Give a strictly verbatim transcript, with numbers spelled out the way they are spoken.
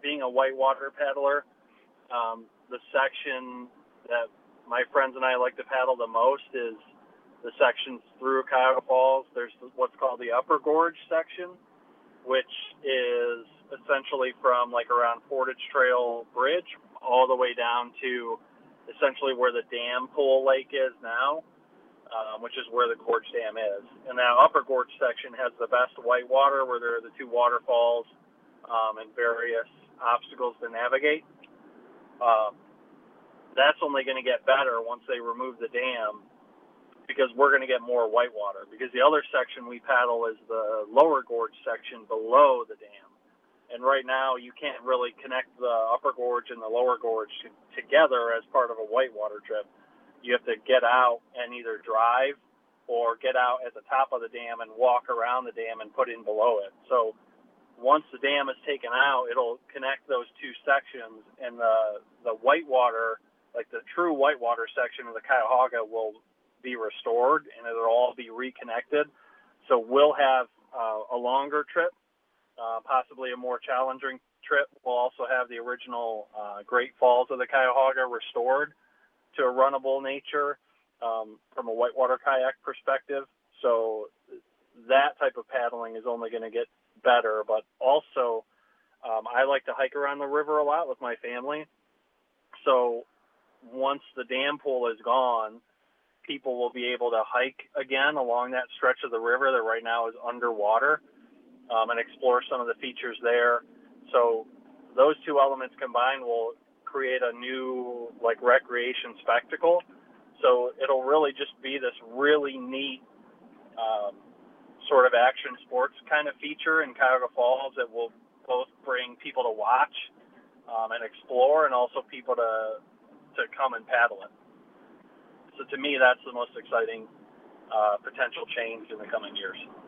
being a whitewater paddler, um, the section that my friends and I like to paddle the most is the sections through Cuyahoga Falls. There's what's called the Upper Gorge section, which is essentially from like around Portage Trail Bridge all the way down to essentially where the dam pool lake is now, um, which is where the Gorge Dam is. And that Upper Gorge section has the best whitewater, where there are the two waterfalls um, and various obstacles to navigate. Um, that's only going to get better once they remove the dam, because we're going to get more whitewater. Because the other section we paddle is the Lower Gorge section below the dam. And right now, you can't really connect the Upper Gorge and the Lower Gorge to, together as part of a whitewater trip. You have to get out and either drive or get out at the top of the dam and walk around the dam and put in below it. So once the dam is taken out, it'll connect those two sections, and the the whitewater, like the true whitewater section of the Cuyahoga, will be restored, and it'll all be reconnected. So we'll have uh, a longer trip. Uh, possibly a more challenging trip. We'll also have the original uh, Great Falls of the Cuyahoga restored to a runnable nature um, from a whitewater kayak perspective. So that type of paddling is only going to get better. But also, um, I like to hike around the river a lot with my family. So once the dam pool is gone, people will be able to hike again along that stretch of the river that right now is underwater. Um, and explore some of the features there. So those two elements combined will create a new like recreation spectacle. So it'll really just be this really neat um, sort of action sports kind of feature in Cuyahoga Falls that will both bring people to watch um, and explore, and also people to to come and paddle it. So to me, that's the most exciting uh, potential change in the coming years.